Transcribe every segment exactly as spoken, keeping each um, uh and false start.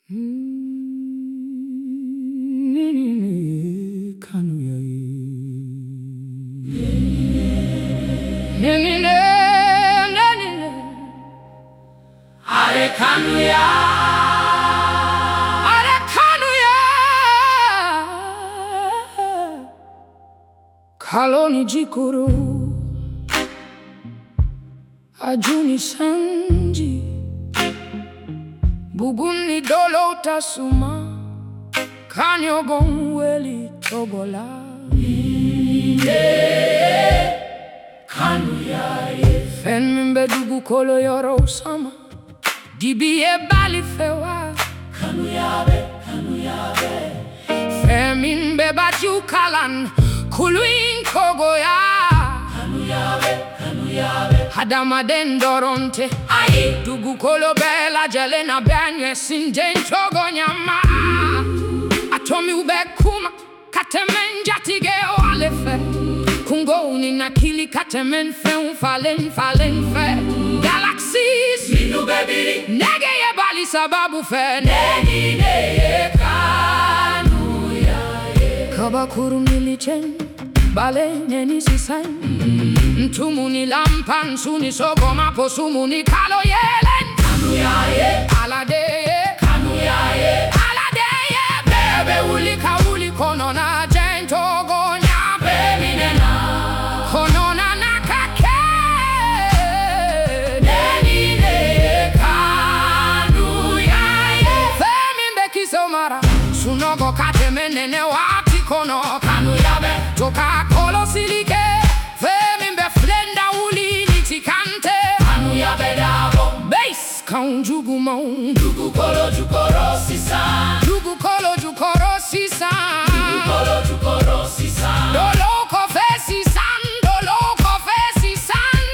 Kaloni jikuru ajuni sanji buguni dolo tasuma kanyogon weli togola kanuyaye fenmbe dugu kolo yoro sama dibiye bali fewa kanuyabe kanuyabe femimbe baju kalan Kuluin kogoya Kanuyabe, kanuyabe Hadama den doronte Ayi Dugu kolo bela jelena benye sinjen chogo nyama Atomi ube kuma Katemen jatige o alefe Kungo uninakili katemen fe Unfalen falen fe Galaxies Minu bebiri Nege ye bali sababu fe Neni neye kanuyaye Kabakuru milichen Bale neni sisain Ntumu ni lampan Suni soko mapo sumu ni kalo yelen Kanuyaye Aladeye Kanuyaye Aladeye Bebe uli ka uli konona Jento gonya Bebe nena Konona nakake Neni neye kanuyaye Femimbe kisomara Sunogo kate menene wati kono Kanuyabe Toka kolo silike Femimbe flenda uli nitikante Kanuyabe dabo Base kaunjugu mon Dugu kolo jukoro sisan Dugu kolo jukoro sisan Dugu kolo jukoro sisan Dolo kofe sisan Dolo kofe sisan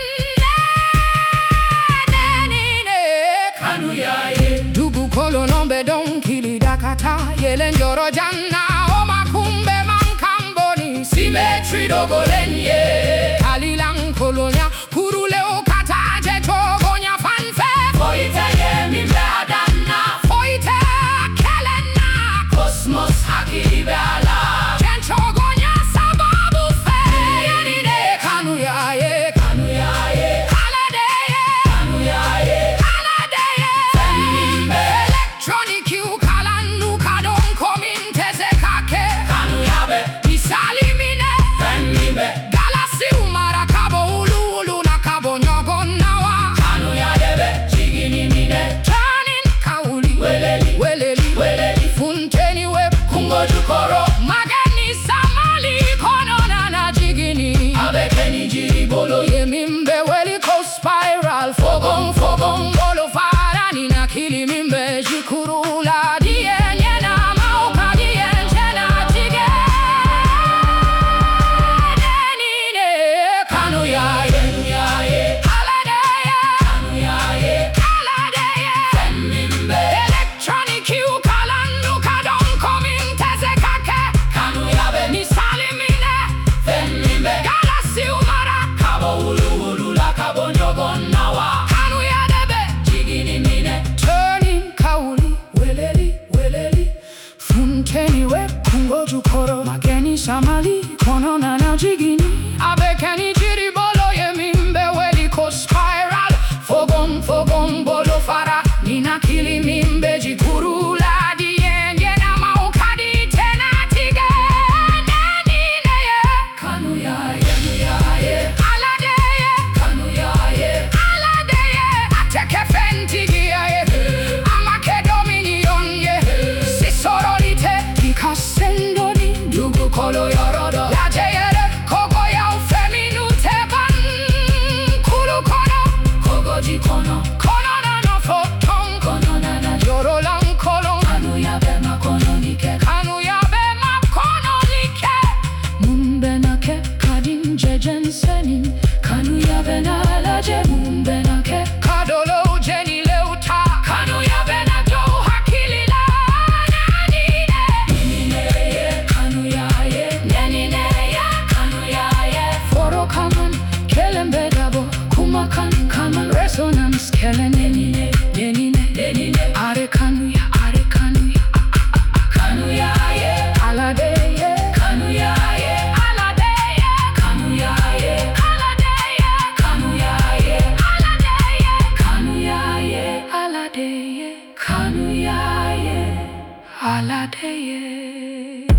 Nenine Kanuyaye Dugu kolo nombe don kili dakata Yelen joro janna Oma kumbe Symmetry dogolenye Kalilang kolonya Kurule okata je chogonya fanfe Foite ye mimbe adana Foite kelena Kosmos hakiribe ala Jen chogonya sababu fe Yenine kanuyaye Kanuyaye Aladeye Kanuyaye Aladeye Femimbe Electronic yu kalanu kadon kominte zekake Kanuyabe Misali Galaxy umara kabo ulu ulu na kabo nyogo nawa Kanuyadebe chigini mine Turning kauli Weleli Weleli Weleli Funteni web Kungo jukoro Mageni samali kono na na jigini Abekeni jiribolo Yemimbe weli ko spiral Fogon fogon bolo farani na kili mimbe jikuru la diye nyena maoka diye njena jige Turning kauli Aladeye.